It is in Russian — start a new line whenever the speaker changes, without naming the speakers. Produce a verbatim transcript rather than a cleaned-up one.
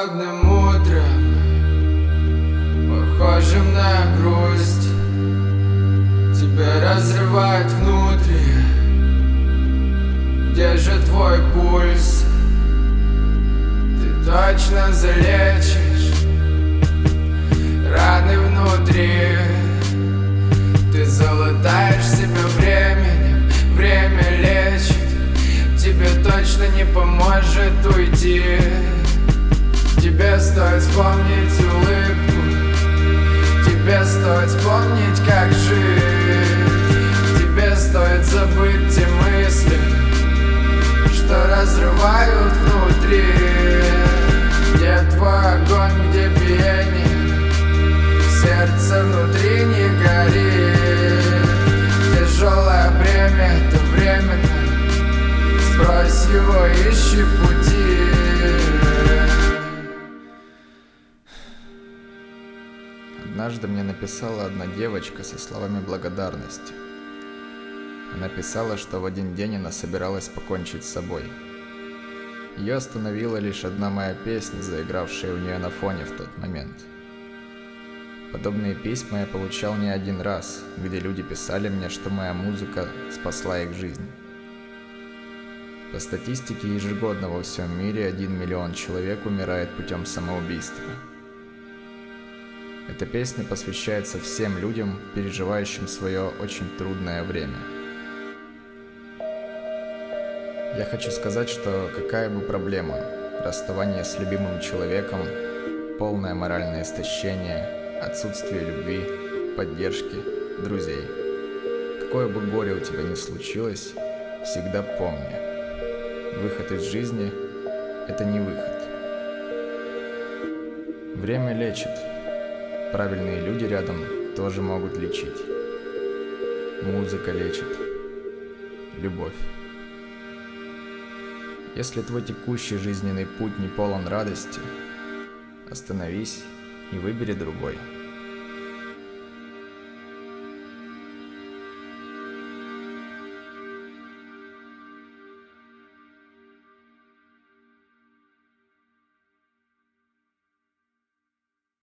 холодным утром, похожим на грусть, тебя разрывает внутри. Где же твой пульс? Ты точно залечишь раны внутри. Ты залатаешь себя временем, время лечит. Тебе точно не поможет уйти. Тебе стоит вспомнить улыбку, тебе стоит вспомнить, как жить. Тебе стоит забыть те мысли, что разрывают внутри. Где твой огонь, где биение, сердце внутри не горит. Тяжелое бремя, это временно, сбрось его, ищи пути.
Однажды мне написала одна девочка со словами благодарности. Она писала, что в один день она собиралась покончить с собой. Ее остановила лишь одна моя песня, заигравшая у нее на фоне в тот момент. Подобные письма я получал не один раз, где люди писали мне, что моя музыка спасла их жизнь. По статистике, ежегодно во всем мире один миллион человек умирает путем самоубийства. Эта песня посвящается всем людям, переживающим свое очень трудное время. Я хочу сказать, что какая бы проблема, расставание с любимым человеком, полное моральное истощение, отсутствие любви, поддержки, друзей, какое бы горе у тебя ни случилось, всегда помни, выход из жизни – это не выход. Время лечит. Правильные люди рядом тоже могут лечить. Музыка лечит. Любовь. Если твой текущий жизненный путь не полон радости, остановись и выбери другой.